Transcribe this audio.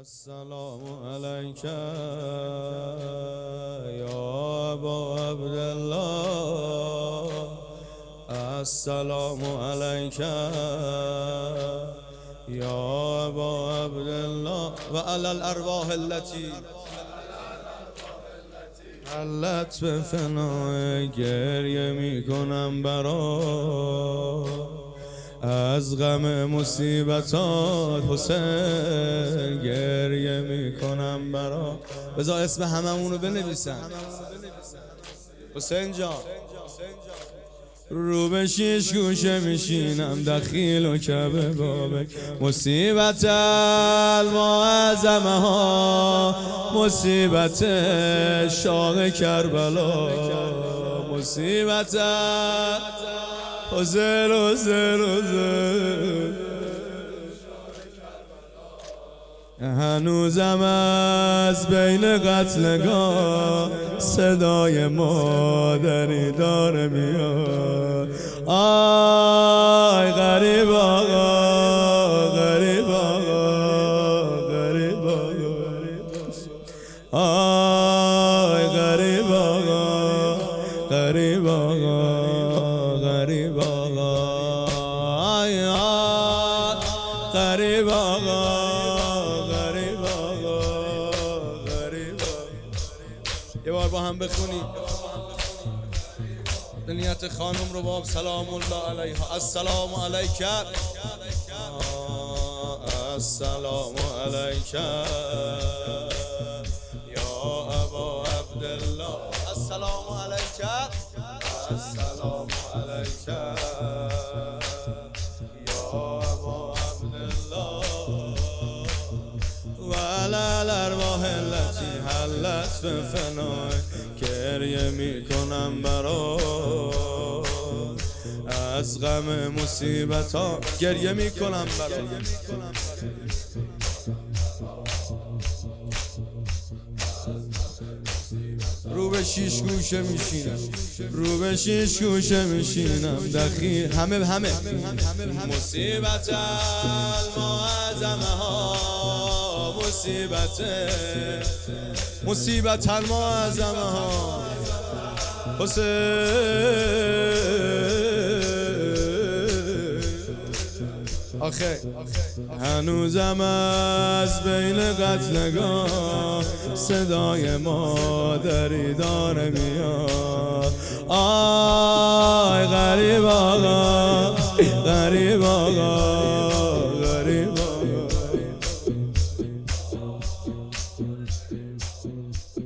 السلام علیک یا ابا عبدالله السلام علیک یا ابا عبدالله و علی الارواح التي حلت به فنای گریه میکنم برا از غم مصیبتات حسین گریه میکنم برا. بذار اسم هممونو بنویسن. حسین جان رو به شیش گوشه میشینم دخیل و کعبه بابک مصیبت المعظمه ها مصیبت شاه کربلا مصیبت حسین هنوزم از بین قتلگاه صدای مادری داره میاد. آی غریب آقا غریب آقا غریب آقا آی غریب آقا غریب آقا غریب آقا آی آی غریب آقا یه بار با هم بخونیم دنیت خانم رو با سلام الله علیها. السلام علیک السلام علیک یا ابا عبدالله السلام علیک السلام علیک یا ابا عبدالله و علی الارواح التي حلت به فنای گریه میکنم برا از غم مصیبت ها گریه میکنم برا. رو به شیش گوشه میشینم رو به شیش گوشه میشینم دخیل همه مصیبت المعظمه ها مصیبت المعظمه ها حسین آخه هنوزم از بین قتلگاه صدای مادری داره میاد. آی غریب آقا غریب آقا غریب آقا